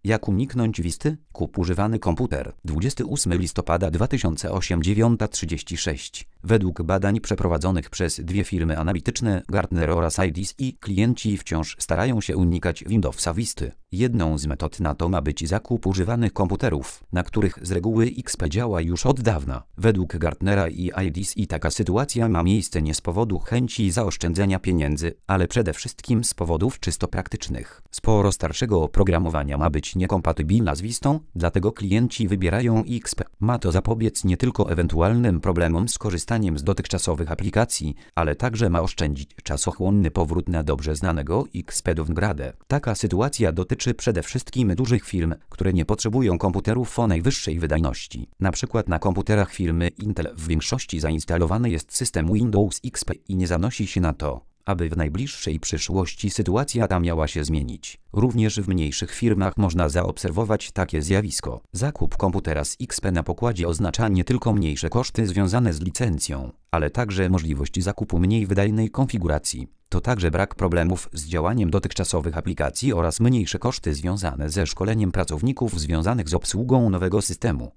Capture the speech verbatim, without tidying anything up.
Jak uniknąć wisty? Kup używany komputer. dwudziestego ósmego listopada dwa tysiące ósmego, dziewiąta trzydzieści sześć. Według badań przeprowadzonych przez dwie firmy analityczne Gartner oraz I D C, klienci wciąż starają się unikać Windowsa Visty. Jedną z metod na to ma być zakup używanych komputerów, na których z reguły X P działa już od dawna. Według Gartnera i I D C taka sytuacja ma miejsce nie z powodu chęci zaoszczędzenia pieniędzy, ale przede wszystkim z powodów czysto praktycznych. Sporo starszego oprogramowania ma być niekompatybilna z Vistą, dlatego klienci wybierają X P. Ma to zapobiec nie tylko ewentualnym problemom z korzystaniem z dotychczasowych aplikacji, ale także ma oszczędzić czasochłonny powrót na dobrze znanego X P downgrade. Taka sytuacja dotyczy przede wszystkim dużych firm, które nie potrzebują komputerów o najwyższej wydajności. Na przykład na komputerach firmy Intel w większości zainstalowany jest system Windows X P i nie zanosi się na to, aby w najbliższej przyszłości sytuacja ta miała się zmienić. Również w mniejszych firmach można zaobserwować takie zjawisko. Zakup komputera z X P na pokładzie oznacza nie tylko mniejsze koszty związane z licencją, ale także możliwość zakupu mniej wydajnej konfiguracji. To także brak problemów z działaniem dotychczasowych aplikacji oraz mniejsze koszty związane ze szkoleniem pracowników związanych z obsługą nowego systemu.